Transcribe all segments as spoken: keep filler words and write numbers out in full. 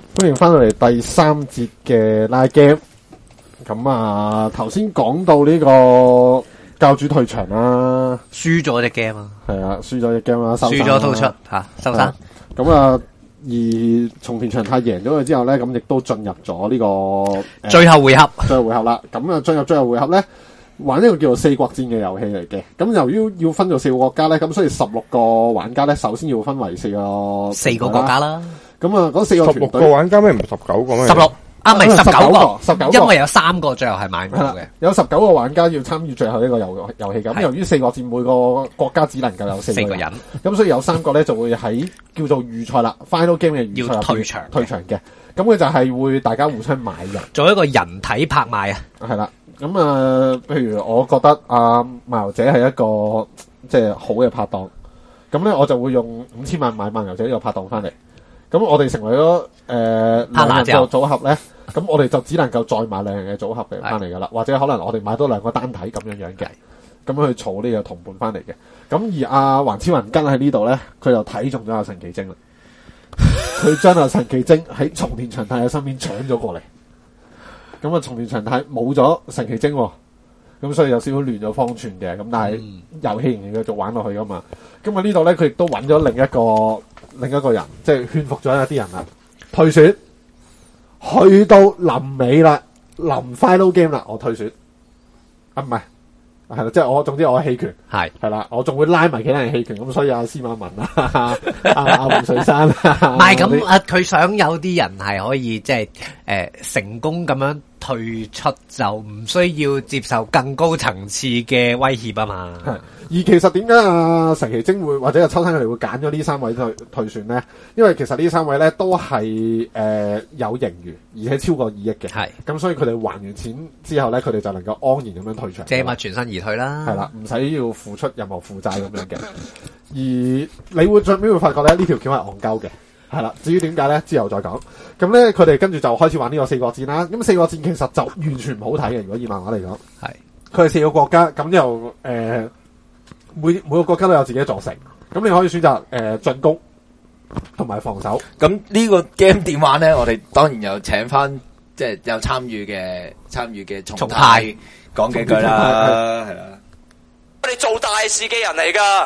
歡迎翻到嚟第三節嘅拉 game。咁啊，頭先講到呢個教主退場啦， 輸咗隻 game 啊， 係啊，輸咗隻 game 啦， 輸咗套出吓，收山。 咁啊，而松田翔太贏咗佢之後咧，咁亦都進入咗呢、這個、呃、 最後回合， 最後回合啦。咁啊，進入最後回合咧，玩一個叫做四國戰嘅遊戲嚟嘅。咁由於要分做四個國家咧，咁所以十六個玩家咧，首先要分為四個四個國家啦。 咁啊，嗰四個十六個玩家咩？唔係十九個咩？ 十六啊，唔係十九個， 十九個， 因為有三個最後係買唔到嘅。 有十九個玩家要參與最後一個遊遊戲。咁由於四國戰每個國家只能夠有四個人，咁所以有三個咧就會喺叫做預賽啦 ，final game 嘅預賽要退場退場嘅。咁佢就係會大家互相買入， 做一個人體拍賣啊。 係啦。咁啊、呃，譬如我覺得阿漫遊者係一個即係好嘅拍檔，咁咧我就會用五千萬買漫遊者呢個拍檔翻嚟。咁我哋成為咗誒兩人嘅組合咧，咁我哋就只能夠再買兩人嘅組合嘅翻嚟噶啦，或者可能我哋買多兩個單體咁樣樣嘅，咁去儲呢個同伴翻嚟嘅。咁而阿橫超人跟喺呢度咧，佢就睇中咗阿神奇精啦，佢將阿神奇精喺松田翔太嘅身邊搶咗過嚟。咁啊，松田翔太冇咗神奇精，咁所以有少少亂咗方寸嘅。咁但係遊戲仍然繼續玩落去噶嘛。咁啊呢度咧，佢亦都揾咗另一個。另一個人即係勸服咗一啲人啦，退選，去到臨尾啦，臨 final game 啦，我退選，啊唔係，係啦，即係我總之我棄權，係係啦，我仲會拉埋其他人棄權，咁所以阿司馬文啊，阿阿胡水山啊， 唔係咁啊，佢想有啲人係可以即係誒成功咁樣退出，就唔需要接受更高層次嘅威脅啊嘛。 而其實點解啊神奇精會或者阿秋生佢哋會揀咗呢三位退退選咧？因為其實呢三位咧都係誒、呃、有盈餘，而且超過二億嘅。係咁，所以佢哋還完錢之後咧，佢哋就能夠安然咁樣退場， 借物全身而退啦。係啦， 唔使要付出任何負債咁樣嘅。而你會最尾會發覺咧，呢條橋係戇鳩嘅。係啦，至於點解咧，之後再講。咁咧，佢哋跟住就開始玩呢個四國戰啦。咁四國戰其實就完全唔好睇嘅。如果以漫畫嚟講，係佢係四個國家，咁又誒。呃每每個國家都有自己嘅座城，咁你可以選擇誒進攻同埋防守。 咁呢個 game 點玩咧？我哋當然有請翻即係有參與嘅參與嘅重泰講幾句啦，係啦。 我哋做大事嘅人嚟噶，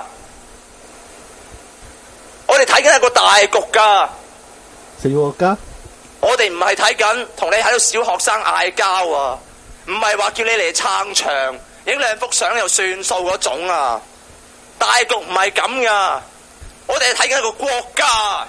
我哋睇緊係個大局噶。 四個國家， 我哋唔係睇緊同你喺度小學生嗌交啊，唔係話叫你嚟撐場影兩幅相又算數嗰種啊。大局唔係咁噶，我哋係睇緊一個國家，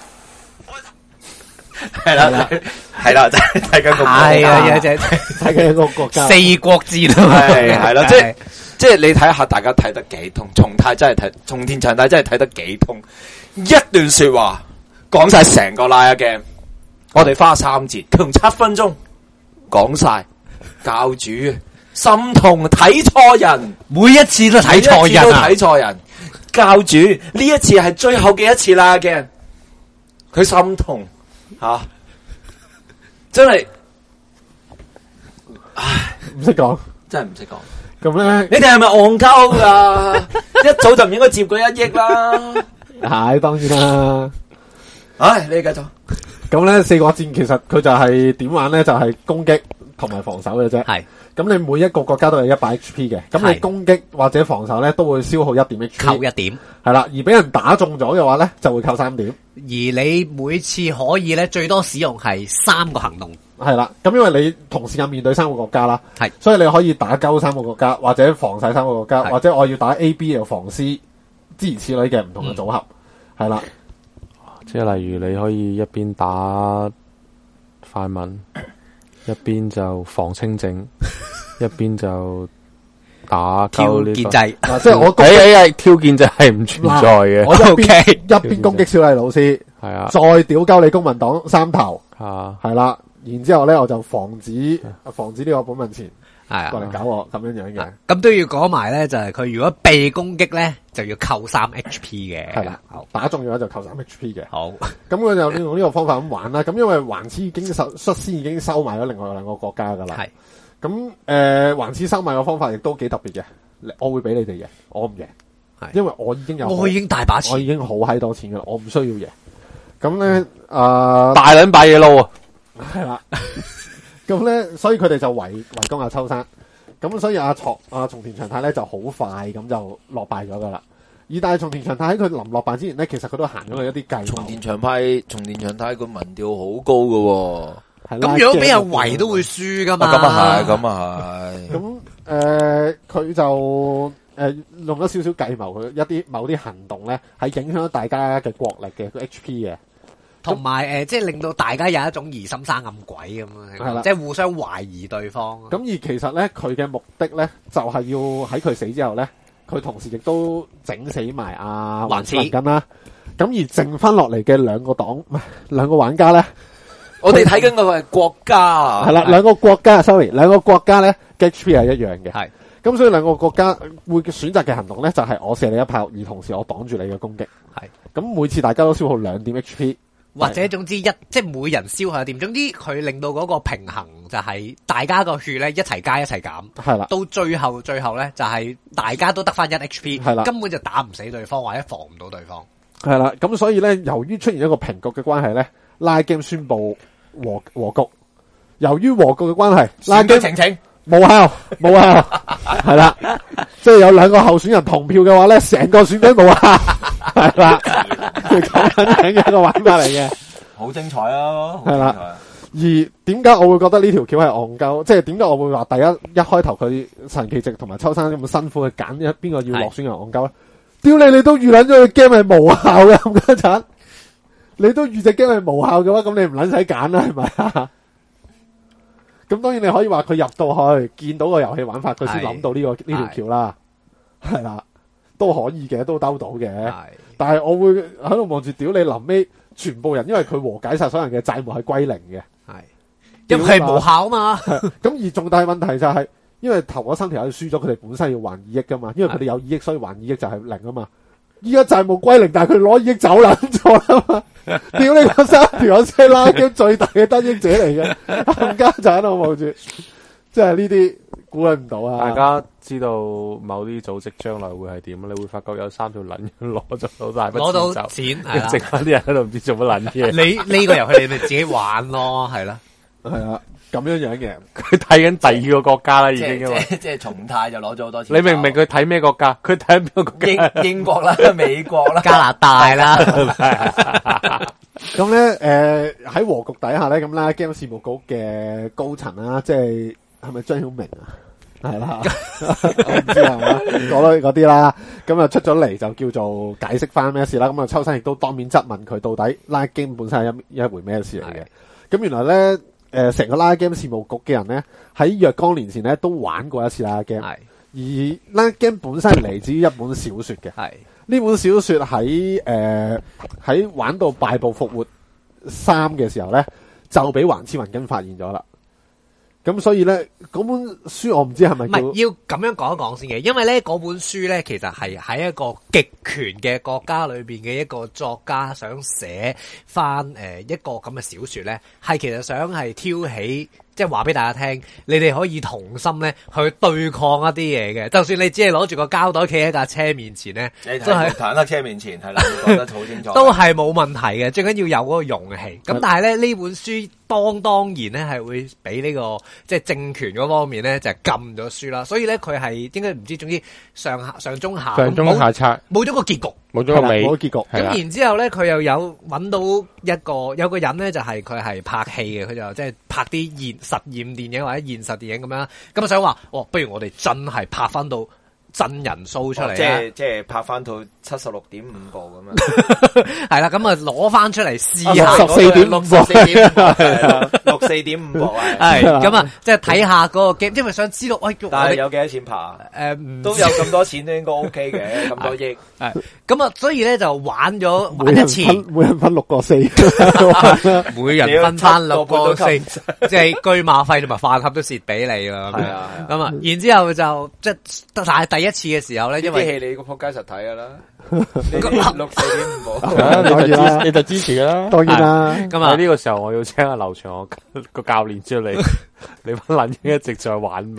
係啦，係啦，就係睇緊個國家， 係啊，就係睇緊一個國家， 四國戰啊， 係係啦，即係即係你睇下，大家睇得幾通，松太真係睇，松田翔太真係睇得幾通，一段說話講晒成個拉 game，我哋花三節，佢用七分鐘講晒教主心痛睇錯人， 每一次都睇錯人啊， 睇錯人。教主呢一次係最後嘅一次啦嘅，佢心痛吓、啊，真係，唉， 唔識講， 真係唔識講。 咁咧， 你哋係咪戇鳩噶？一早就唔應該接嗰一億啦。 係當然啦。 唉，你繼續。 咁咧，四國戰其實佢就係點玩咧？就係、是、攻擊同埋防守嘅啫。係。咁你每一個國家都有一百 H P 嘅，咁你攻擊或者防守咧都會消耗一點 H P， 扣一點， 係啦。而俾人打中咗嘅話咧，就會扣三點。 而你每次可以咧最多使用係三個行動， 係啦。咁因為你同時間面對三個國家啦， 係， 所以你可以打鳩三個國家，或者防晒三個國家，或者我要打 A、B 又防 C，諸如此類嘅唔同嘅組合，係、嗯、啦。 即係例如你可以一邊打快文。一邊就防清靜，一邊就打鳩呢個。 嗱，即係我誒誒誒，挑建制係唔存在嘅。 我一邊一邊攻擊小麗老師，係啊，再屌鳩你公民黨三頭，啊，係啦，然之後咧我就防止防止呢個本民前係過嚟搞我咁樣樣嘅。 咁都要講埋咧，就係佢如果被攻擊咧，就要扣三 H P 嘅。 係啦，打中嘅話就扣三 H P 嘅。 好， 咁佢就用呢個方法咁玩啦。咁因為橫刺已經收率先已經收埋咗另外兩個國家噶啦。係。咁誒，橫刺收買嘅方法亦都幾特別嘅。我會俾你哋贏，我唔贏，係因為我已經有， 我已經大把錢， 我已經好閪多錢噶啦，我唔需要贏。咁咧，誒， 大撚把嘢撈啊！ 係啦。咁咧，所以佢哋就圍圍攻阿秋生。咁所以阿松阿松田翔太咧就好快咁就落敗咗噶啦。而但係松田翔太喺佢臨落敗之前咧，其實佢都行咗佢一啲計謀。 松田翔太，松田翔太個民調好高㗎喎。 咁如果俾人圍都會輸噶嘛？ 咁啊係，咁啊係。 咁誒，佢、呃、就誒、呃、用咗少少計謀，佢一啲某啲行動咧，係影響咗大家嘅國力嘅個 H P 嘅， 同埋誒，即係令到大家有一種疑心生暗鬼咁樣， 係啦， 即係互相懷疑對方。 咁而其實咧，佢嘅目的咧，就係、是、要喺佢死之後咧，佢同時亦都整死埋阿橫田根啦。咁而剩翻落嚟嘅兩個黨，唔係兩個玩家咧。 我哋睇緊嗰個係國家啊， 係啦，兩個國家 ，sorry， 兩個國家咧嘅 H P 係一樣嘅， 係， 咁所以兩個國家會選擇嘅行動咧，就係、是、我射你一炮，而同時我擋住你嘅攻擊， 係， 咁每次大家都消耗兩點 H P， 或者總之一即係每人消耗一點，總之佢令到嗰個平衡就係大家個血咧一齊加一齊減， 係啦， 到最後最後咧就係大家都得翻一 H P， 係啦， 根本就打唔死對方或者防唔到對方， 係啦，咁所以咧，由於出現一個平局嘅關係咧，拉 game 宣布。和和局，由於和局嘅關係，拉機晴晴無效，無效，係啦，即係有兩個候選人同票嘅話咧，成個選舉無效，係啦，咁樣嘅一個玩法嚟嘅， 好精彩啊， 係啦。而點解我會覺得呢條橋係戇鳩？即係點解我會話第一一開頭佢陳其直同埋秋生咁辛苦去揀一邊個要落選人戇鳩咧？屌你，你都預諗咗個 game 係無效嘅咁嗰陣。你都預隻 game 係無效嘅話，咁你唔撚使揀啦，係咪啊？咁當然你可以話佢入到去見到個遊戲玩法，佢先諗到呢、這個呢條橋啦，係啦，都可以嘅，都兜到嘅。但係我會喺度望住屌你臨尾全部人，因為佢和解晒所有人嘅債務係歸零嘅， 係因為係無效啊嘛。 咁而重大問題就係、是，因為頭嗰三條友輸咗，佢哋本身要還二億噶嘛，因為佢哋有二億，所以還二億就係零啊嘛。依家債務歸零，但係佢攞二億走撚咗啦嘛！屌你個三條友先拉嘅最大嘅得益者嚟嘅，冚家就喺度望住，即係呢啲估佢唔到啊！ 大家知道某啲組織將來會係點？你會發覺有三條撚攞咗好大筆攞到錢錢， 係啦，剩翻啲人喺度唔知做乜撚嘢。 你呢個遊戲你咪自己玩咯，係啦， 係啊，咁樣樣嘅。 佢睇緊第二個國家啦，已經即係即係重泰就攞咗好多錢。 你明唔明佢睇咩國家？佢睇邊個國家？ 英英國啦、美國啦、 加拿大啦。 咁咧，誒喺和局底下咧，咁啦 ，game 事務局嘅高層啦，即係係咪張曉明啊？係啦，我唔知係嘛，嗰類嗰啲啦，咁啊出咗嚟就叫做解釋翻咩事啦。咁啊，秋生亦都當面質問佢到底拉 game 本身係一一回咩事嚟嘅。咁原來咧。誒，成、呃、個拉 game 事務局嘅人咧，喺若干年前咧都玩過一次拉 game，而拉 game 本身係嚟自於一本小說嘅。係呢本小說喺誒喺玩到敗部復活三嘅時候咧，就俾橫千雲根發現咗啦。咁所以咧，嗰本書我唔知係咪唔係要咁樣講一講先嘅，因為咧嗰本書咧其實係喺一個極權嘅國家裏邊嘅一個作家想寫翻誒一個咁嘅小說咧，係其實想係挑起。即係話俾大家聽，你哋可以同心咧去對抗一啲嘢嘅。就算你只係攞住個膠袋企喺架車面前咧， 都係坦克車面前係啦，你講得好清楚， 都係冇問題嘅。最緊要有嗰個勇氣。咁但係咧呢本書當當然咧係會俾呢個即係政權嗰方面咧就係禁咗書啦。所以咧佢係應該唔知，總之上下上中下上中下冊冇咗個結局。 冇咗個尾， 冇咗結局。 咁然之後咧，佢又有揾到一個有個人咧，就係佢係拍戲嘅，佢就即係拍啲現實驗電影或者現實電影咁樣。咁啊想話，哦，不如我哋真係拍翻到真人 show 出嚟、哦、 即係即係拍翻套七十六點五部咁樣。係啦，咁啊攞翻出嚟試下。 十四點六十四點六四點五部係。 係咁啊，即係睇下嗰個 game，因為想知道喂。 但係有幾多錢拍？誒、呃，都有咁多錢都應該 OK 嘅，咁多億。 係咁啊，所以咧就玩咗玩一次， 每人分六個四， 每人分翻六個四，即係居馬費同埋飯盒都蝕俾你啦。係啊，咁啊，然之後就即係但係第一次嘅時候咧，因為戲你個仆街實睇噶啦，六四點五部， 你就支你就支持噶啦， 當然啦。 咁啊， 喺呢個時候我要請阿劉翔我個教練出嚟，你班撚英一直在玩命，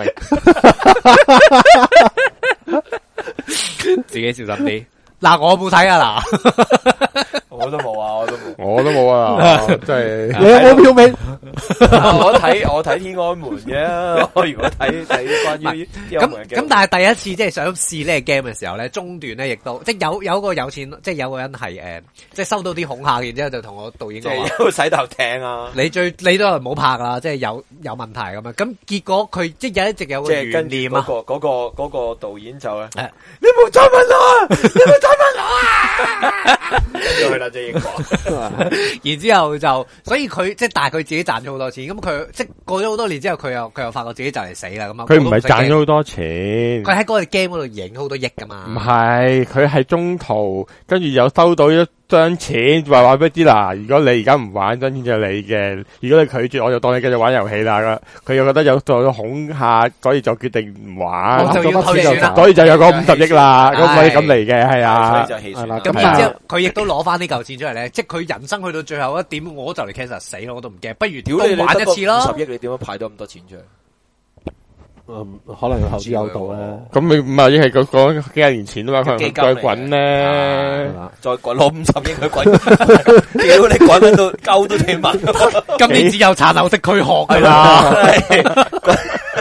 自己小心啲。嗱，我冇睇啊，嗱， 我都冇啊，我都冇， 我都冇啊，真係你有冇票尾？ 我睇我睇天安門嘅，我如果睇睇關於天安咁門嘅咁，但係第一次即係想試呢個 game 嘅時候咧，中段咧亦都即係有有個有錢，即係有個人係誒、呃，即係收到啲恐嚇，然之後就同我導演即講話。 係有洗頭艇啊！ 你最你都係唔好拍啦，即係有有問題咁樣。咁結果佢即係有一直有個懸即係跟住念啊。 嗰個嗰個嗰個導演就咧， 誒你冇再問我，你冇再問我啊！跟住去啦，即係英國。 然之後就，所以佢即係，但係佢自己賺咗好多錢。咁佢即係過咗好多年之後，佢又佢又發覺自己就嚟死啦咁啊！ 佢唔係賺咗咗， 好多錢， 佢喺嗰個 game 嗰度贏好多億噶嘛。 唔係，佢係中途跟住又收到一張錢，話話俾你知啦。如果你而家唔玩，張錢就係你嘅；如果你拒絕，我就當你繼續玩遊戲啦。佢又覺得有做咗恐嚇，所以就決定唔玩。 我就要退選啦所以就有個五十億啦。咁係所以咁嚟嘅，係啊。 所以就棄選啦。 咁係然之後啊， 佢亦都攞翻呢嚿錢出嚟咧，即係佢人生去到最後一點，我就嚟 case 死咯，我都唔驚，不如屌你， 都玩一次咯。 五十億你點樣派到咁多錢出嚟？ 嗯，可能有投資有道咧。 咁咪唔係係講講幾廿年前啊嘛，佢基金再滾咧。 係啦再滾攞五十億去滾，屌你滾喺度鳩都聽聞。 今年只有殘留式軀殼係㗎啦。 啦。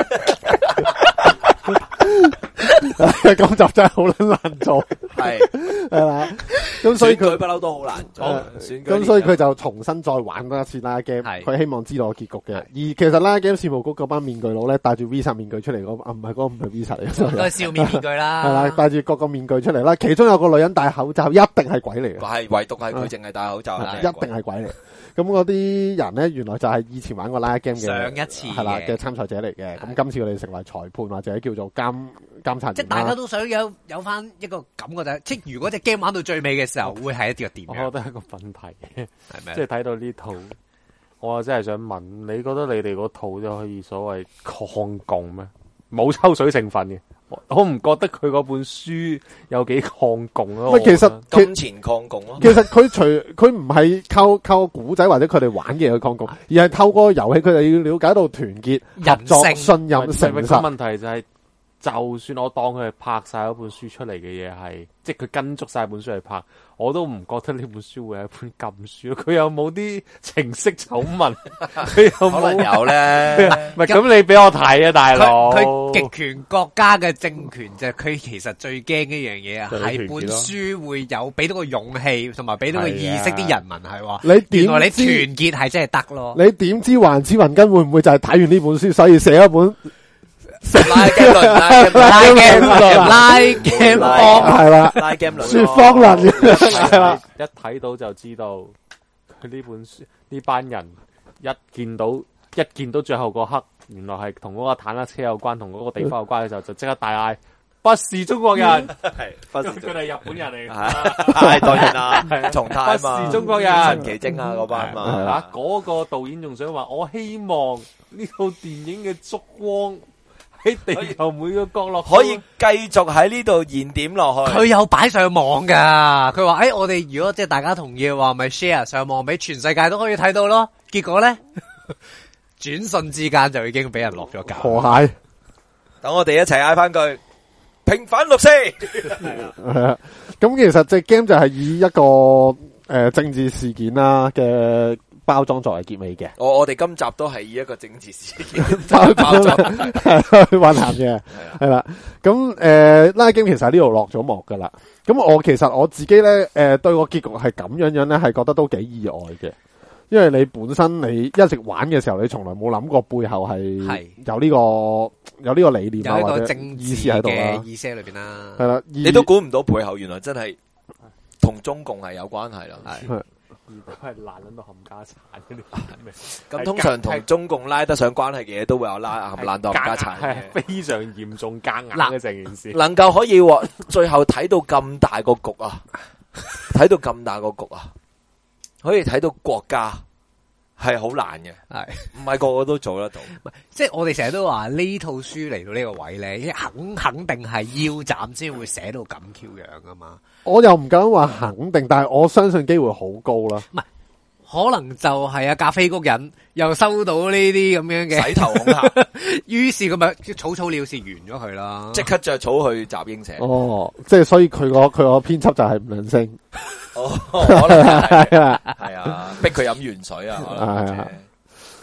今集真係好撚難做， 係係啦。咁所以佢選舉不嬲都好難做。選舉咁所以佢就重新再玩多一次拉 game， 係佢希望知道個結局嘅。而其實拉 game 事務局嗰班面具佬咧，戴住 Visa 面具出嚟嗰，啊唔係嗰個唔係 Visa 嚟都係笑面面具啦。 係啦，戴住各個面具出嚟啦。其中有個女人戴口罩，一定係鬼嚟嘅， 係唯獨係佢淨係戴口罩， 一定係鬼嚟。咁嗰啲人咧，原來就係以前玩過拉 game 嘅上一次係啦嘅嘅參賽者嚟嘅。咁今次佢哋成為裁判或者叫做監監察員啦。 即係大家都想有有翻一個感覺就係，即係如果隻 game 玩到最尾嘅時候，會係一啲個點樣？ 我覺得係一個問題嘅， 係咪即係睇到呢套，我真係想問，你覺得你哋嗰套就可以所謂抗共咩？冇抽水成分嘅，我我唔覺得佢嗰本書有幾抗共咯。 喂，其實其金錢抗共咯。 其實佢除佢唔係靠靠古仔或者佢哋玩嘅嘢去抗共，而係透過遊戲佢哋要了解到團結、合作、 人性信任、誠個實。 問題就係、就算我當佢係拍晒嗰本書出嚟嘅嘢係，即係佢跟足晒本書嚟拍，我都唔覺得呢本書會係一本禁書。佢有冇啲情色醜聞？佢有可能冇？ 有咧。 唔係咁，你俾我睇啊，大佬！ 佢佢極權國家嘅政權就係佢其實最驚一樣嘢啊， 就係係本團結咯書會有俾到個勇氣，同埋俾到個意識啲人民係話， 你點原來你團知結係真係得咯。 你點知還子雲根會唔會就係睇完呢本書，所以寫一本拉 game 論，拉 game 拉 game 拉拉 game 拉幫係啦， 拉 game 論， 說方論係啦， 一睇到就知道佢呢本書呢班人一見到一見到最後嗰刻，原來係同嗰個坦克車有關，同嗰個地方有關嘅時候，就即刻大嗌不是中國人， 係不是佢哋係日本人嚟嘅。 係當然啦，重泰啊嘛， 不是中國人陳奇貞啊嗰班嘛， 啊！嗰、個導演仲想話，我希望呢套電影嘅燭光喺地球每個角落可以繼續喺呢度燃點落去。 佢有擺上網噶，佢話誒，我哋如果即係大家同意嘅話，咪 share 上網俾全世界都可以睇到咯。結果咧，轉瞬之間就已經俾人落咗架。 河蟹等我哋一齊嗌翻句平反六四。 係啊。咁其實隻 game 就係以一個誒、呃、政治事件啦嘅包裝作為結尾嘅。 我我哋今集都係以一個政治事件包包裝。 去混合嘅，係啦。咁誒，拉 game 其實喺呢度落咗幕噶啦。咁我其實我自己咧，誒、呃、對個結局係咁樣樣咧，係覺得都幾意外嘅。因為你本身你一直玩嘅時候，你從來冇諗過背後係有呢、這個有呢個理念啊， 有一個或者政治意思喺度啦。 嘅意思喺裏邊啦。 係啦， 你都估唔到背後原來真係同中共係有關係啦。 係如果係爛撚到冚家產嗰啲， 咁通常同中共拉得上關係嘅嘢，都會有拉冚爛到冚家產係嘅。 非常嚴重夾硬嘅成件事。 能夠可以話最後睇到咁大個局啊，睇到咁大個局啊，可以睇到國家係好難嘅， 係唔係個個都做得到。 即係我哋成日都話呢套書嚟到呢個位咧，肯肯定係腰斬先會寫到咁 Q 樣噶嘛。 我又唔敢話肯定，但係我相信機會好高啦。 唔係，可能就係啊咖啡谷人又收到呢啲咁樣嘅洗頭恐嚇， 於是咁咪草草了事完咗佢啦。 即刻着草去集英社。 哦，即係所以佢個佢個編輯就係唔兩聲。 哦，可能係係啊， 係啊，逼佢飲完水啊，可能或者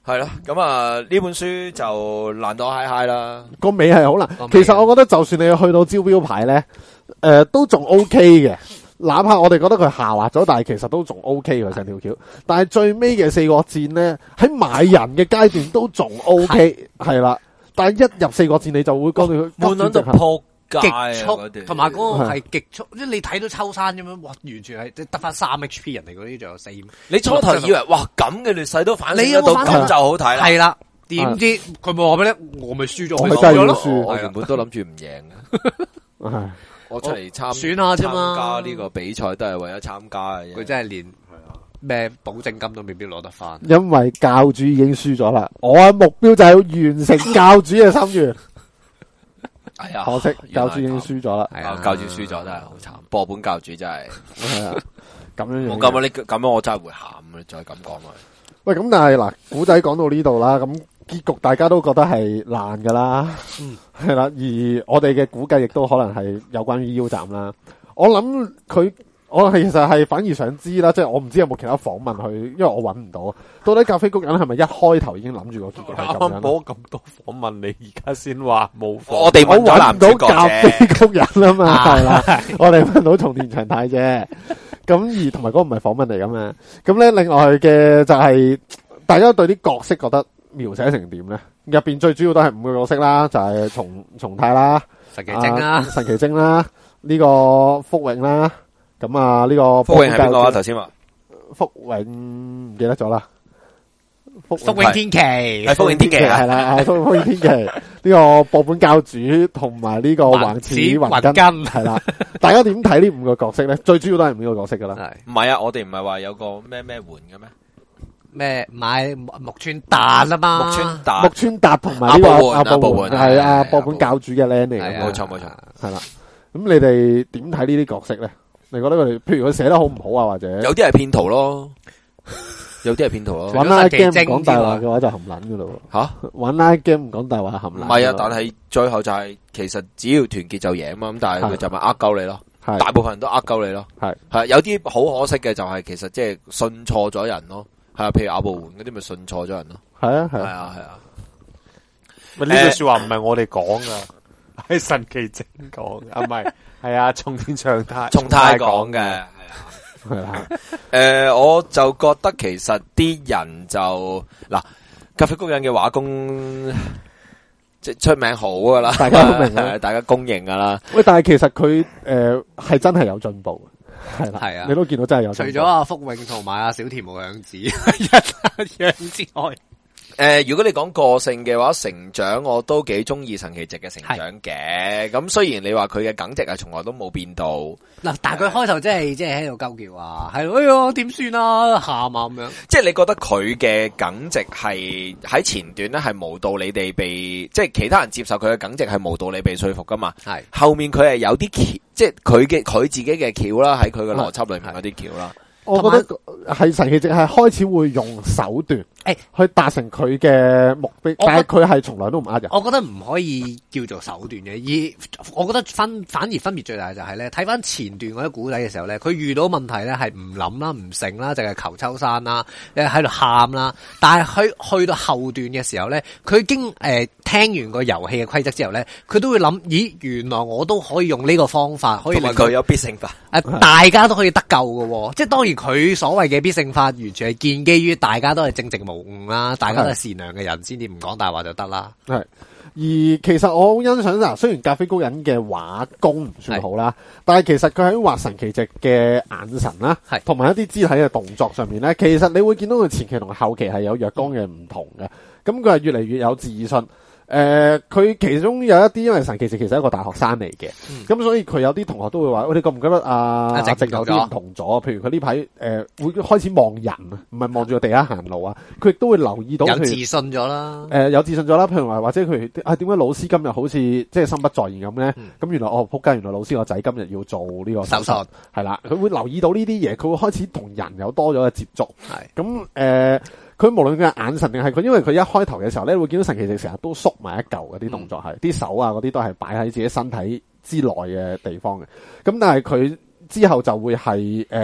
係咯，咁啊呢本書就難度嗨嗨啦。 個尾係好難個尾。 其實我覺得就算你去到招標牌咧，誒、呃、都仲 O K 嘅。哪怕我哋覺得佢下滑咗，但係其實都仲 O K 嘅成條橋。但係最尾嘅四國戰咧，喺買人嘅階段都仲 O K， 係啦。但係一入四國戰你就會覺得佢悶撚到撲街極啊速嗰段同埋嗰個係極速，即係你睇到秋山咁樣，哇！完全係得翻三 H P，人哋嗰啲仲有四。 你初頭以為哇咁嘅劣勢都反省得到， 你有冇反省咁就好睇啦。 係啦，點知佢冇話俾你，我咪輸咗， 我咪真係要咯。 輸我原本都諗住唔贏嘅， 唉我出嚟參選下啫嘛參加呢個比賽都係為咗參加嘅啫。 佢真係連咩保證金都未必攞得翻。 因為教主已經輸咗啦，我嘅目標就係要完成教主嘅心願。 哎呀， 可惜教主已經原來係咁輸咗啦， 係啊教主輸咗真係好慘，播本教主真係， 係啊，咁樣樣我咁樣呢咁樣我真係會喊嘅，再咁講落去。 喂，咁但係嗱，古仔講到呢度啦，咁結局大家都覺得係爛噶啦， 嗯， 係啦，而我哋嘅估計亦都可能係有關於腰斬啦。我諗佢，我其實係反而想知啦，即係我唔知有冇其他訪問佢，因為我揾唔到。到底咖啡谷人係咪一開頭已經諗住個結局係咁樣？ 冇咁多訪問你，而家先話冇訪。 我哋我揾問咗男唔到咖主角啫， 啡谷人啊嘛，係啦，我哋揾到松田翔太啫。咁而同埋嗰個唔係訪問嚟噶嘛。咁咧，另外嘅就係、大家對啲角色覺得描寫成點咧？入邊最主要都係五個角色啦，就係松松太啦、 神奇精啦啊，神奇精啦，呢、個福永啦，咁啊呢個福永係邊個啊？頭先話福永唔記得咗啦。福福永天琪係福永天琪啊係啦，係福福永天琪呢個播本教主同埋呢個橫似橫根根係啦。大家點睇呢五個角色咧？最主要都係五個角色噶啦。 係唔係啊？我哋唔係話有個咩咩換嘅咩？ 咩買木村達啊嘛？ 木村達木村達同埋呢個阿部阿部門門係啊係播本教主嘅靚嚟係啊嘅， 冇錯冇錯。 係啦。咁你哋點睇呢啲角色咧？你覺得佢哋，譬如佢寫得好唔好啊？或者有啲係騙徒咯，有啲係騙徒咯。 玩拉神奇 game 精講大話之嘅話就含撚噶咯。 吓？ 玩拉 game 唔講大話含撚。 唔係啊，但係最後就係其實只要團結就贏嘛。咁但係佢就咪呃鳩你咯。 係大部分人都呃鳩你咯。 係係有啲好可惜嘅就係其實即係信錯咗人咯。係啊，譬如阿部換嗰啲咪信錯咗人咯。係係啊係啊。 啊係啊。 喂，呢句說話唔係我哋講噶，係神奇精講嘅，啊唔係，係啊，松田翔太， 松太講嘅。係啊。 係啦， 誒，我就覺得其實啲人就嗱，咖啡谷人嘅畫工即係出名好噶啦， 大家都明啦大家公認噶啦。 喂，但係其實佢誒係真係有進步嘅，係啦， 係啊你都見到真係有除進步。 咗阿福永同埋阿小田冇樣子一樣之外， 誒，如果你講個性嘅話，成長我都幾中意神奇直嘅成長嘅。咁雖然你話佢嘅梗直係從來都冇變到， 嗱，但係佢開頭真係即係喺度鳩叫啊，係哎呀點算啊，喊啊咁樣。 即係你覺得佢嘅梗直係喺前段咧係無道理地被，即係其他人接受佢嘅梗直係無道理被說服噶嘛？ 係後面佢係有啲橋，即係佢嘅佢自己嘅橋啦，喺佢嘅邏輯裏面嗰啲橋啦。 我覺得係神奇直係開始會用手段， 誒去達成佢嘅目的， 我覺但係佢係從來都唔呃人。 我覺得唔可以叫做手段嘅，而我覺得分反而分別最大就係咧，睇翻前段嗰啲古仔嘅時候咧，佢遇到問題咧係唔諗啦、唔成啦，淨係求秋山啦，誒喺度喊啦。但係去去到後段嘅時候咧，佢經誒、呃、聽完個遊戲嘅規則之後咧，佢都會諗，咦，原來我都可以用呢個方法，可以令同埋佢有必勝法。 誒大家都可以得救嘅喎，即係當然佢所謂嘅必勝法，完全係建基於大家都係正直無誤啦，大家都係善良嘅人先至唔講大話就得啦。 係，而其實我好欣賞嗱，雖然咖啡高人嘅畫工唔算好啦，但係其實佢喺畫神奇直嘅眼神啦， 係同埋一啲肢體嘅動作上面咧，其實你會見到佢前期同後期係有若干嘅唔同嘅，咁佢係越嚟越有自信。誒、呃，佢其中有一啲，因為神奇直其實係一個大學生嚟嘅，咁、嗯、所以佢有啲同學都會話：，喂，你覺唔覺得啊？阿直有啲唔同咗？譬如佢呢排誒會開始望人啊，唔係望住個地下行路啊，佢亦都會留意到。 有自信咗啦。 誒、呃，有自信咗啦。譬如話，或者佢啊，點解老師今日好似即係心不在焉咁咧？咁、嗯、原來哦，仆街，原來老師個仔今日要做呢個手術，係啦，佢會留意到呢啲嘢，佢會開始同人有多咗嘅接觸。係咁誒。佢無論佢嘅眼神定係佢，因為佢一開頭嘅時候咧，會見到神奇直成日都縮埋一嚿嘅啲動作係，啲、嗯、手啊嗰啲都係擺喺自己身體之內嘅地方嘅。咁但係佢之後就會係誒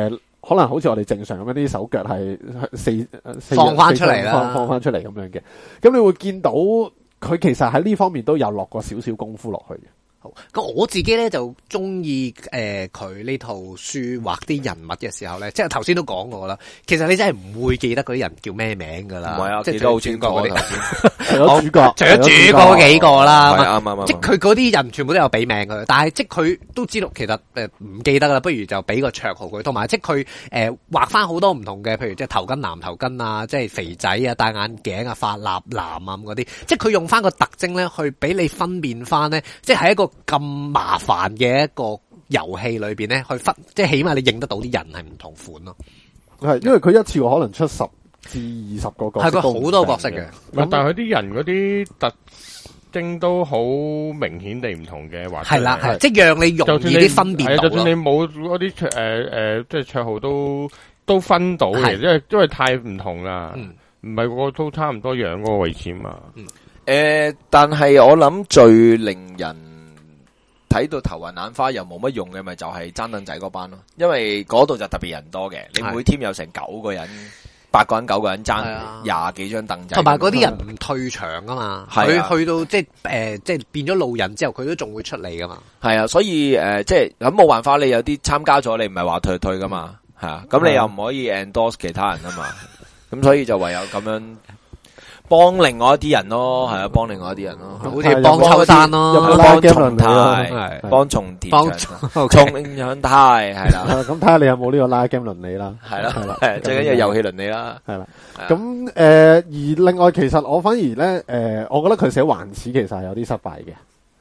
可能好似我哋正常咁樣啲手腳係四四放返出嚟啦放放翻出嚟咁樣嘅。咁你會見到佢其實喺呢方面都有落過少少功夫落去嘅。 咁我自己咧就中意誒佢呢套書畫啲人物嘅時候咧，即係頭先都講過啦。其實你真係唔會記得嗰啲人叫咩名噶啦， 唔係啊， 即係記得好清楚嗰啲。 除咗主角， 除咗主嗰幾個啦， 係啱啱啱即係佢嗰啲人全部都有俾名佢，但係即係佢都知道其實誒唔記得啦，不如就俾個綽號佢。同埋即係佢誒畫翻好多唔同嘅，譬如即係頭巾男頭巾啊，即係肥仔啊，戴眼鏡啊，髮立男啊咁嗰啲，即係佢用翻個特徵咧，去俾你分辨翻咧，即係喺一個咁麻煩嘅一個遊戲裏邊咧，去分即係起碼你認得到啲人係唔同款咯。 係因為佢一次可能出十至二十個角色， 係佢好多角色嘅。 但係佢啲人嗰啲特徵都好明顯地唔同嘅，話係啦，係即係讓你容易啲分辨到就算你冇嗰啲誒誒，即係綽號都都分到嘅，因為因為太唔同啦，唔係個個都差唔多樣嗰個位置嘛。 誒、呃，但係我諗最令人睇到頭暈眼花又冇乜用嘅，咪就係爭凳仔嗰班咯。因為嗰度就特別人多嘅，你每 team 有成九個人、八個人、九個人爭廿幾張凳仔， 同埋嗰啲人唔退場噶嘛。佢、啊、去到即係誒、呃，即係變咗路人之後，佢都仲會出嚟噶嘛。 係啊，所以誒、呃，即係咁冇辦法，你有啲參加咗，你唔係話退退噶嘛，係啊，咁你又唔可以 endorse 其他人啊嘛，咁所以就唯有咁樣。幫另外一啲人咯，係啊，幫另外一啲人咯， 好似幫秋山咯， 幫重泰，幫重田，幫重響泰，係啦。 咁睇下你有冇呢個拉 game 倫理啦， 係啦，係啦，最緊要遊戲倫理啦， 係啦。咁誒，而另外其實我反而咧，誒，我覺得佢寫橫矢其實係有啲失敗嘅。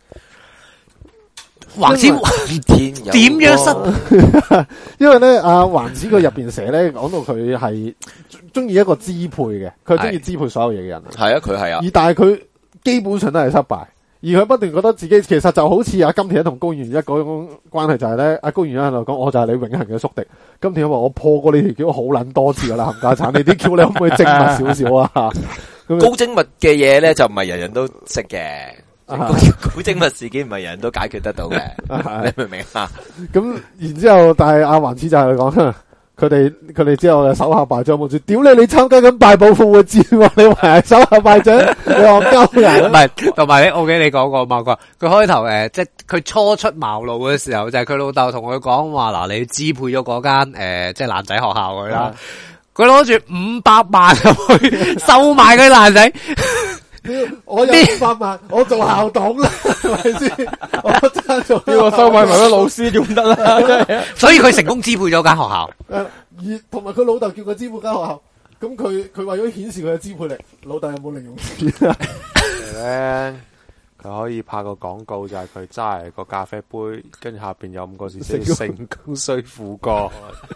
橫矢點點樣失？ 因為咧，阿橫矢佢入邊寫咧，講到佢係中意一個支配嘅，佢中意支配所有嘢嘅人。 係啊，佢係啊。 而但係佢基本上都係失敗，而佢不斷覺得自己其實就好似阿金田一同高原一嗰種關係，就係咧，阿高原一喺度講，我就係你永恆嘅宿敵。金田一話我破過你條橋好撚多次噶啦，冚家鏟，你啲橋你可唔可以精密少少啊？ 高精密嘅嘢咧，就唔係人人都識嘅。高精密事件唔係人人都解決得到嘅，你明唔明啊？ 咁然之後，但係阿橫矢就係講，佢哋佢哋之後就手下敗將冇住，屌你！你參加緊敗部復活戰喎，你話係手下敗將，你話鳩人？ 唔係，同埋咧，我記得你講過嘛，佢佢開頭誒，即係佢初出茅廬嘅時候，就係佢老豆同佢講話嗱，你支配咗嗰間誒，即係爛仔學校佢啦，佢攞住五百萬入去收買嗰啲爛仔。 我有五百萬，我做校董啦，係咪先？我真係做呢個收買埋啲老師點得啦？ 所以佢成功支配咗間學校。 誒，而同埋佢老豆叫佢支配間學校，咁佢佢為咗顯示佢嘅支配力，老豆有冇零用錢啊？ 咧，佢可以拍個廣告，就係佢揸嚟個咖啡杯，跟住下邊有五個字寫成功需付過。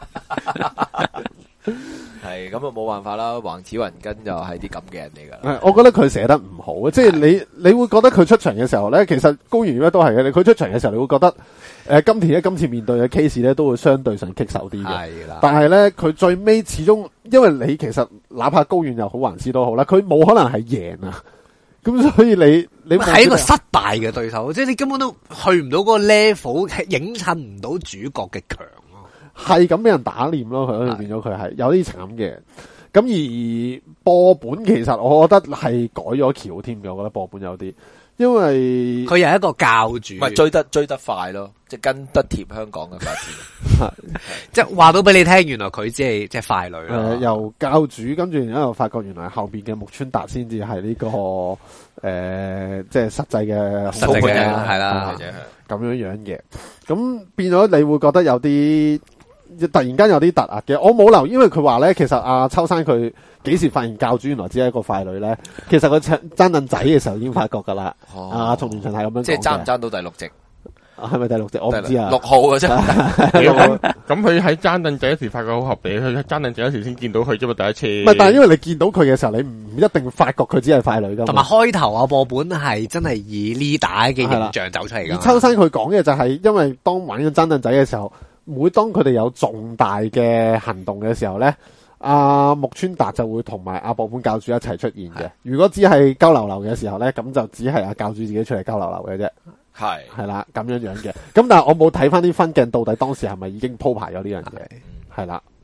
係咁啊，冇辦法啦，橫矢雲根就係啲咁嘅人嚟噶。 係，我覺得佢寫得唔好啊，即係你你會覺得佢出場嘅時候咧，其實高原一都係嘅。佢出場嘅時候，你會覺得誒、呃，金田一今次面對嘅 case 咧，都會相對上棘手啲嘅。 係啦， 但係咧，佢最尾始終，因為你其實哪怕高原又好，橫矢都好啦，佢冇可能係贏啊。咁所以你你係一個失敗嘅對手，即係你根本都去唔到嗰個 level， 影襯唔到主角嘅強。 係咁俾人打臉咯，佢變咗佢係有啲慘嘅。咁而播本其實我覺得係改咗橋添嘅，我覺得播本有啲，因為佢係一個教主， 唔係追得追得快咯，即係跟得貼香港嘅發展。 即係話到俾你聽，原來佢只係即係傀儡咯。 誒，由教主跟住然之後發覺原來後邊嘅木村達先至係呢個誒，即係實際嘅實際嘅係啦， 咁樣樣嘅。咁變咗你會覺得有啲。突然間有啲突兀嘅，我冇留意，因為佢話咧，其實阿、啊、秋山佢幾時發現教主原來只係一個傀儡咧？其實佢爭凳仔嘅時候已經發覺噶啦。 哦、 啊，松田翔係咁樣講嘅， 即係爭唔爭到第六席？ 係咪第六席？我唔知啊。 六號嘅啫。 咁佢喺爭凳仔嗰時發覺好合理，佢喺爭凳仔嗰時先見到佢啫嘛，第一次。 唔係，但係因為你見到佢嘅時候，你唔一定發覺佢只係傀儡噶。 同埋開頭啊，播本係真係以 leader 嘅形象走出嚟噶。 而秋山佢講嘅就係，因為當玩緊爭凳仔嘅時候。每當佢哋有重大嘅行動嘅時候咧，阿、啊、木村達就會同埋阿部本教主一齊出現嘅。如果只係交流流嘅時候咧，咁就只係阿教主自己出嚟交流流嘅啫。係係啦，咁樣樣嘅。咁但係我冇睇翻啲分鏡，到底當時係咪已經鋪排咗呢樣嘢？係啦，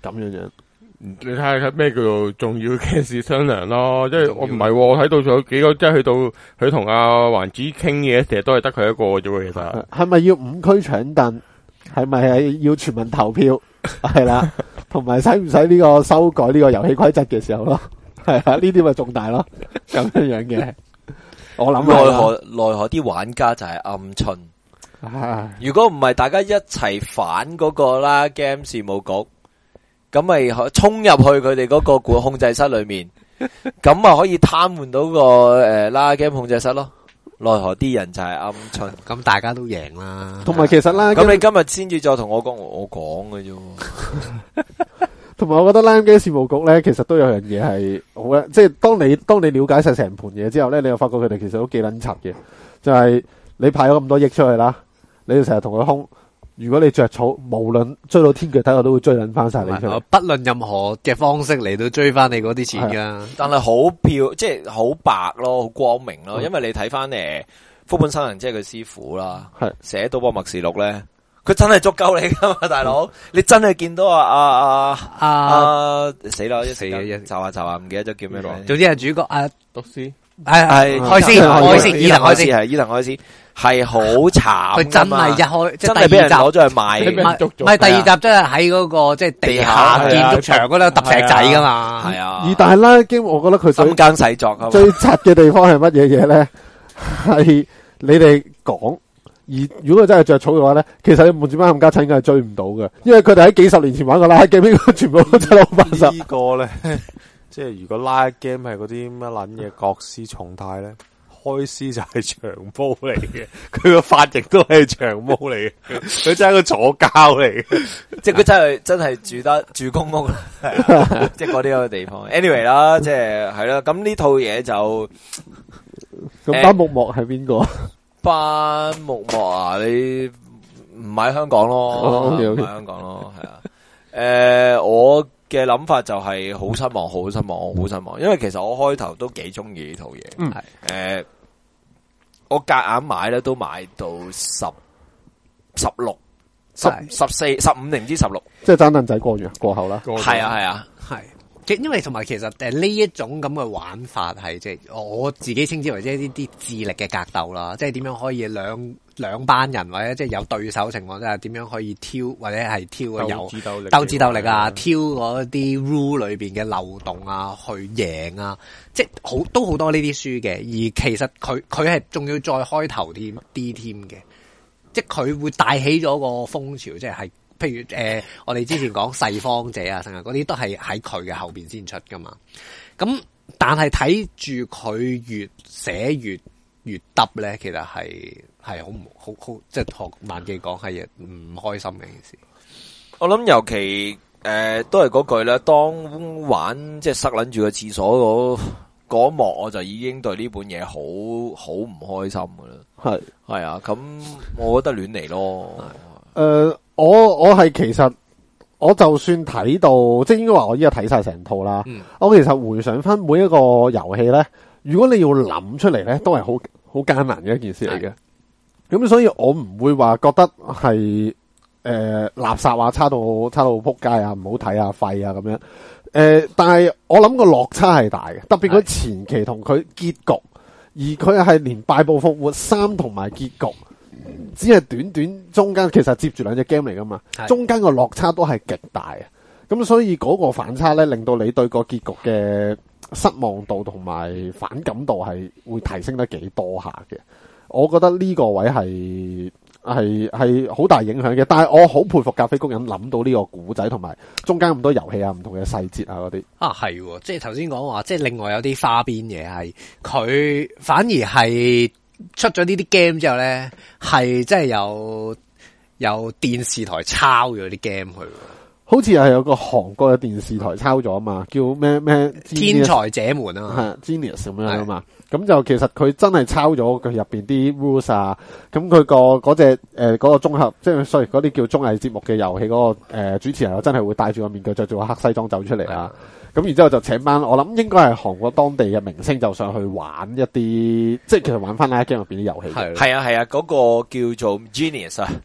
咁樣樣。 你睇下咩叫做重要嘅事商量咯，即係我唔係喎，我睇到仲有幾個，即係去到佢同阿環子傾嘢，其實都係得佢一個啫喎，其實係咪要五區搶凳？係咪係要全民投票？係啦，同埋使唔使呢個修改呢個遊戲規則嘅時候咯？係啊，呢啲咪重大咯，咁樣樣嘅。我諗奈何奈何啲玩家就係鵪鶉。 唉， 如果唔係大家一齊反嗰個啦 game 事務局，咁咪衝入去佢哋嗰個管控制室裏面，咁咪可以癱瘓到個誒啦 game 控制室咯。奈何啲人就係鵪鶉， 咁大家都贏啦。 同埋其實啦， 咁你今日先至再同我講，我講嘅啫。 同埋我覺得 LAN game 事務局咧，其實都有樣嘢係好咧，即係當你當你了解晒成盤嘢之後咧，你又發覺佢哋其實都幾撚柒嘅，就係、是、你派咗咁多億出去啦，你要成日同佢兇。如果你着草，無論追到天腳底，我都會追撚翻晒你出嚟。 不論任何嘅方式嚟到追翻你嗰啲錢噶， 但係好漂，即係好白咯，好光明咯。因為你睇翻誒福本新人，即係佢師傅啦，寫《賭博默示錄》咧，佢真係足夠你噶嘛，大佬！你真係見到啊啊啊啊死啦！一死一就下就下，唔記得咗叫咩名。 總之係主角啊， 毒師係係開斯開斯伊藤開斯係伊藤開斯。係好慘， 佢真係一開真係俾人攞咗去賣， 唔係第二集真係喺嗰個即係地下建築牆嗰度揼石仔噶嘛， 係啊。 而但係咧，game 我覺得佢深耕細作啊。 最柒嘅地方係乜嘢嘢咧？係你哋講，而如果佢真係着草嘅話咧，其實你門子班冚家鏟應該係追唔到嘅，因為佢哋喺幾十年前玩過啦 game，應該全部都七老八十。 呢個咧，即係如果拉 game 係嗰啲乜撚嘢國師重泰咧。開師就係長毛嚟嘅，佢個髮型都係長毛嚟嘅，佢真係個左膠嚟嘅， 即係佢真係真係住得住公屋，即係嗰啲咁嘅地方。anyway 啦，即係係啦，咁呢套嘢就咁班木幕係邊個？ 班木幕啊，你唔喺香港咯，唔喺香港咯，係啊。誒，我嘅諗法就係好失望，好失望，好失望，因為其實我開頭都幾中意呢套嘢， 嗯， 係誒。我夾硬買咧，都買到十、十六、十、十四、十五定唔知十六， 即係爭凳仔過完過後啦。 係啊，係啊， 係。因為同埋其實誒呢一種咁嘅玩法係即係我自己稱之為即係呢啲智力嘅格鬥啦，即係點樣可以兩兩班人或者即係有對手情況之下，點樣可以挑或者係挑個有鬥智鬥力啊，挑嗰啲 rule 裏邊嘅漏洞啊，去贏啊，即係好都好多呢啲輸嘅。而其實佢佢係仲要再開頭添啲添嘅，即係佢會帶起咗個風潮，即係係。譬如誒、呃，我哋之前講細方者啊，成日嗰啲都係喺佢嘅後邊先出噶嘛。咁但係睇住佢越寫越越得咧，其實係係好唔好好，即係學萬記講係唔開心嘅件事。 我諗尤其誒、呃、都係嗰句咧，當玩即係塞撚住個廁所嗰嗰一幕，我就已經對呢本嘢好好唔開心噶啦。係係啊，咁我覺得亂嚟咯。 誒、呃，我我係其實我就算睇到，即係應該話我依家睇晒成套啦。嗯、我其實回想翻每一個遊戲咧，如果你要諗出嚟咧，都係好好艱難嘅一件事嚟嘅。咁所以我唔會話覺得係誒、呃、垃圾啊，差到差到撲街啊，唔好睇啊，廢啊咁樣。誒、呃，但係我諗個落差係大嘅，特別佢前期同佢結局，而佢係連敗部復活三同埋結局。只係短短中間，其實接住兩隻 game 嚟噶嘛，中間個落差都係極大啊！咁所以嗰個反差咧，令到你對個結局嘅失望度同埋反感度係會提升得幾多下嘅。我覺得呢個位係係係好大影響嘅。但係我好佩服咖啡工人諗到呢個古仔同埋中間咁多遊戲啊、唔同嘅細節啊嗰啲啊係，即係頭先講話，即係另外有啲花邊嘢係佢反而係。出咗呢啲 game 之後咧，係真係有有電視台抄咗啲 game 去， 好似係有個韓國嘅電視台抄咗啊嘛，叫咩咩天才者們啊嘛， 係 Genius 咁樣啊嘛，咁就其實佢真係抄咗佢入邊啲 rules 啊，咁佢個嗰隻誒嗰個綜合，即係 sorry 嗰啲叫綜藝節目嘅遊戲嗰個誒、呃、主持人，真係會戴住個面具，着住個黑西裝走出嚟啊！咁然之後就請班我諗應該係韓國當地嘅明星就上去玩一啲，即係其實玩翻《Last Game》入邊啲遊戲。 係係啊係啊，嗰、那個叫做 Genius 啊，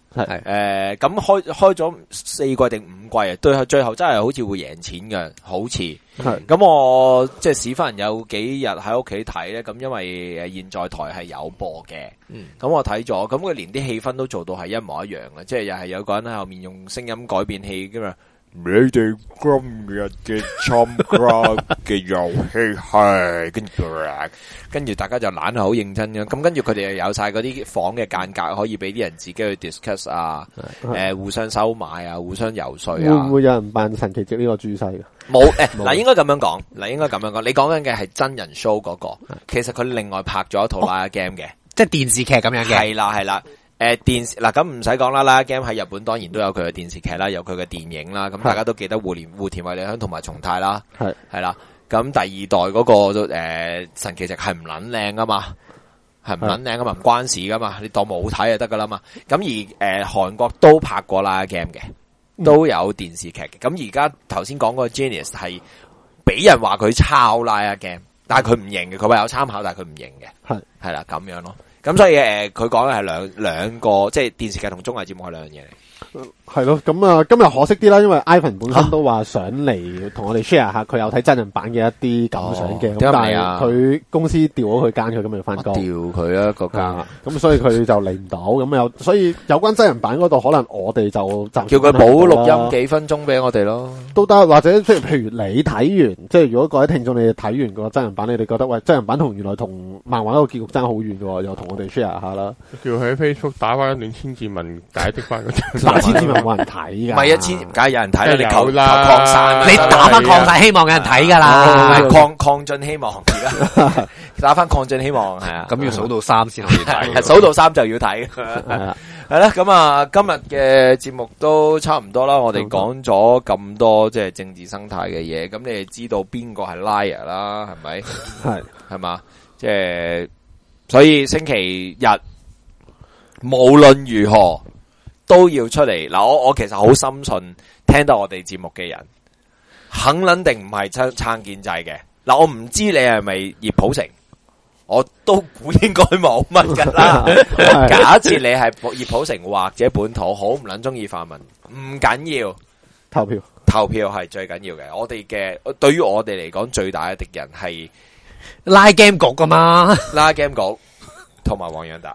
係誒，咁開開咗四季定五季啊，對，最後真係好似會贏錢嘅，好似。 係咁我即係屎忽人有幾日喺屋企睇咧，咁因為誒現在台係有播嘅，咁、 嗯、 我睇咗，咁佢連啲氣氛都做到係一模一樣嘅，即係又係有個人喺後面用聲音改變器噶嘛。你哋今日嘅參加嘅遊戲係跟住，跟住大家就懶係好認真嘅，咁跟住佢哋又有晒嗰啲房嘅間隔，可以俾啲人自己去 discuss 啊，誒、呃、互相收買啊，互相游說啊。 會唔會有人扮神奇蹟呢個注勢㗎？ 冇誒，嗱應該咁樣講，嗱應該咁樣講，你講緊嘅係真人 show 嗰、那個，其實佢另外拍咗一套 Liar Game 嘅， 即係電視劇咁樣嘅。 係啦係啦。誒、呃，電視嗱咁唔使講啦，啦 game 喺日本當然都有佢嘅電視劇啦，有佢嘅電影啦，咁大家都記得戶田戶田惠梨香同埋松太啦，係係啦，咁第二代嗰、那個誒、呃、神奇值係唔撚靚噶嘛，係唔撚靚噶嘛，唔關事噶嘛，你當冇睇就得噶啦嘛，咁而誒韓、呃、國都拍過啦 game 嘅，都有電視劇嘅，咁而家頭先講嗰個 Genius 係俾人話佢抄啦 game，但係佢唔認嘅，佢話有參考，但係佢唔認嘅，係係啦咁樣咯。咁所以誒，佢講嘅係兩兩個，即係電視劇同綜藝節目係兩樣嘢嚟。 係咯，咁啊，今日可惜啲啦，因為 Ivan 本身都話想嚟同我哋 share 下佢有睇真人版嘅一啲感想嘅，咁、哦、但係佢公司調咗佢間，佢今日要翻工， 調佢啊個間， 咁所以佢就嚟唔到，咁有所以有關真人版嗰度，可能我哋就叫佢補錄音幾分鐘俾我哋咯， 都得，或者即係譬如你睇完，即係如果各位聽眾你哋睇完個真人版，你哋覺得喂真人版同原來同漫畫個結局爭好遠嘅，又同我哋 share 下啦， 叫佢喺 Facebook 打翻一段千字文解釋翻嗰千字文冇人睇噶， 唔係一千，梗係有人睇啦，你求啦， 擴散， 你打翻擴散希望有人睇噶啦， 擴擴進希望而家打翻擴進希望係啊， 咁要數到三先可以睇， 數到三就要睇，係啦，係啦，咁啊，今日嘅節目都差唔多啦，我哋講咗咁多即係政治生態嘅嘢，咁你哋知道邊個係 liar 啦，係咪？係係嘛，即係所以星期日無論如何。都要出嚟嗱，我我其實好深信聽到我哋節目嘅人，肯定定唔係撐撐建制嘅嗱，我唔知你係咪葉普成，我都估應該冇乜噶啦。假設你係葉普成或者本土，好唔撚中意泛民，唔緊要， 投票投票係最緊要嘅。我哋嘅對於我哋嚟講，最大嘅敵人係拉 game 局噶嘛， 拉 game 局同埋黃洋達。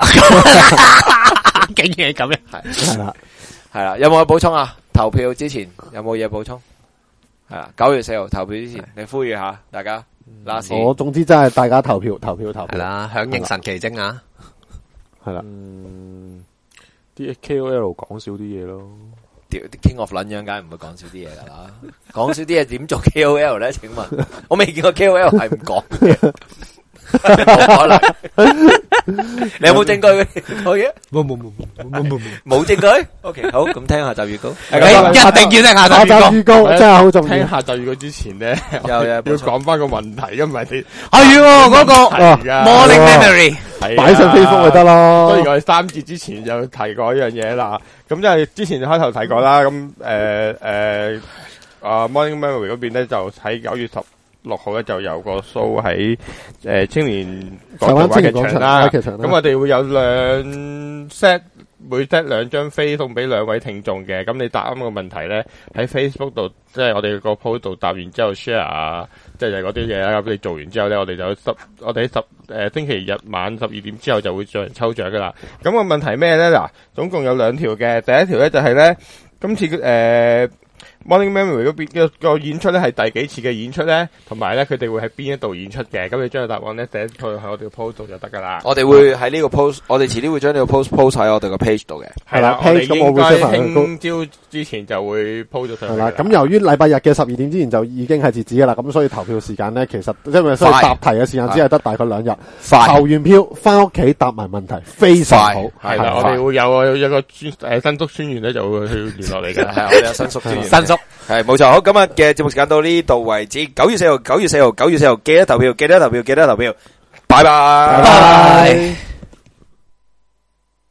竟然係咁樣， 係係啦，係啦，有冇嘢補充啊？投票之前有冇嘢補充？係啦，九月四號投票之前，你呼籲下大家。last， 我總之真係大家投票，投票，投票。 係啦，響應神奇精啊！ 係啦， 嗯，啲 K O L 講少啲嘢咯。 啲 King of 撚樣梗係唔會講少啲嘢噶啦，講少啲嘢點做 K O L 咧？請問，我未見過 K O L 係唔講嘅。冇可能，你有冇證據？可以啊，冇冇冇冇冇冇冇證據。OK， 好，咁聽下集預告。 你一定要聽下集預告，真係好重要。 聽下集預告之前咧， 又要講翻個問題，因為你係嗰個 Morning Memory 擺上 Facebook 咪得咯。 所以我哋三節之前就提過一樣嘢啦。咁即係之前開頭提過啦。咁誒誒啊 Morning Memory 嗰邊咧就喺九月十六號咧就有個 show 喺誒青年廣場劇場啦，咁我哋會有兩 set 每 set 兩張飛送俾兩位聽眾嘅，咁你答啱個問題咧喺 Facebook 度，即係我哋個 post 度答完之後 share 啊，即係嗰啲嘢啦，咁你做完之後咧，我哋就十我哋喺十誒星期日晚十二點之後就會進行抽獎噶啦。咁個問題咩咧？嗱，總共有兩條嘅，第一條咧就係咧今次誒。Morning Memory 嗰邊個演出咧係第幾次嘅演出咧？同埋咧佢哋會喺邊一度演出嘅？咁你將個答案咧寫佢喺我哋個 post 度就得噶啦。 我哋會喺呢個 post，我哋遲啲會將呢個 post post 喺我哋個 page 度嘅。 係啦，我哋應該聽朝之前就會 post 咗上去。係啦， 咁由於禮拜日嘅十二點之前就已經係截止噶啦，咁所以投票時間咧其實因為所以答題嘅時間只係得大概兩日。投完票翻屋企答埋問題，非常好。 係啦，我哋會有有一個專誒新宿專員咧就會去聯絡你嘅。 係我哋有新宿專員。新宿係冇錯。好，今日嘅節目時間到呢度為止。九月四號，九月四號，九月四號記得投票，記得投票，記得投票。拜拜。拜拜。